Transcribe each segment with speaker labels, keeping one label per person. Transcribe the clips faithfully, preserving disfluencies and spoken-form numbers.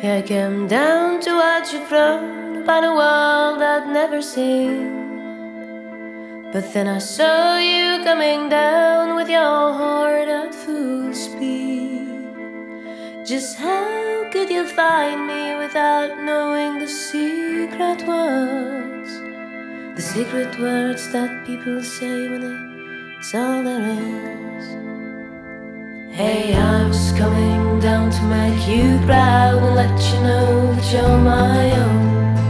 Speaker 1: I came down to watch you float upon a world I'd never seen. But then I saw you coming down with your heart at full speed. Just how could you find me without knowing the secret words? The secret words that people say when it's all there is. Hey, I was coming down to make you proud and let you know that you're my own.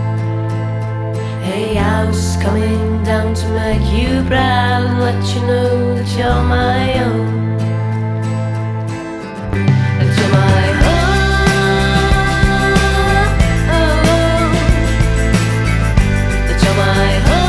Speaker 1: Hey, I was coming down to make you proud and let you know that you're my own. That you're my own. That you're my own.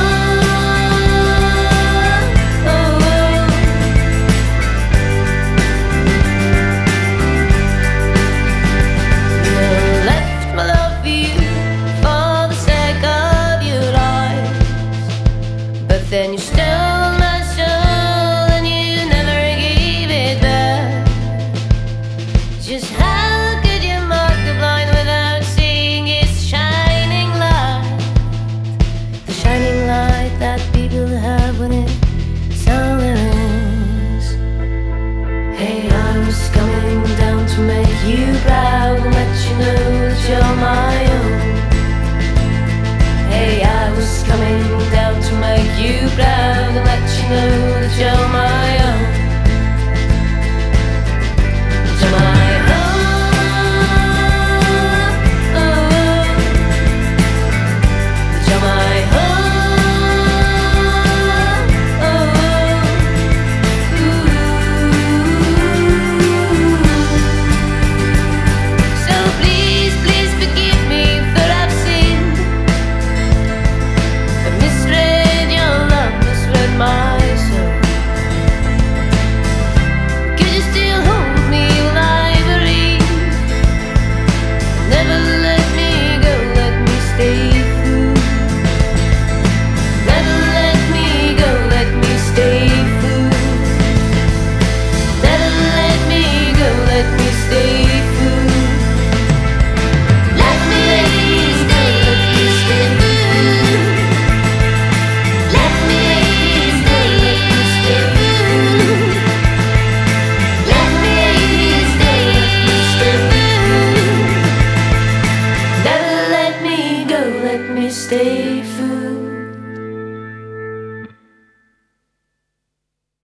Speaker 1: Then you stole my soul and you never gave it back. Just how could you mark the blind without seeing its shining light? The shining light that people have when it's all there is. Hey, I was coming down to make you proud and let you know that you're my own.